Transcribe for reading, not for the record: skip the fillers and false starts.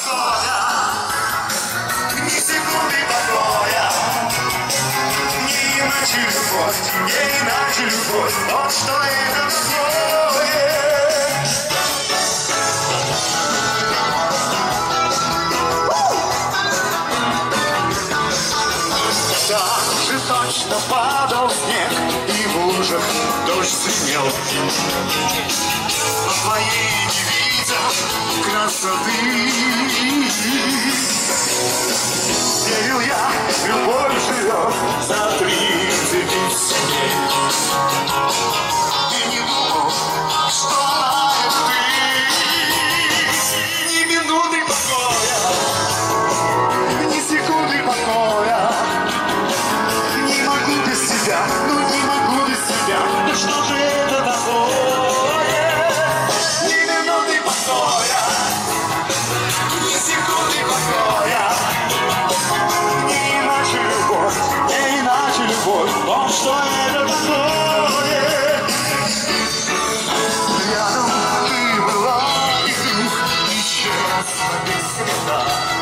покоя, ни секунды покоя. Не иначе любовь, не иначе любовь, вот что это такое. Так же точно падал снег, и в лужах дождь звенел. По твоей не видел красоты. Верил я, любовь живет за 30 дней. И не думал, что знаешь ты. Ни минуты покоя, ни секунды покоя. Не могу без тебя, ну не могу без тебя. Ну что же это такое? Ни минуты покоя, ни секунды покоя. Не иначе любовь, не иначе любовь. Вот что это такое. Рядом ты была, и еще раз без следа.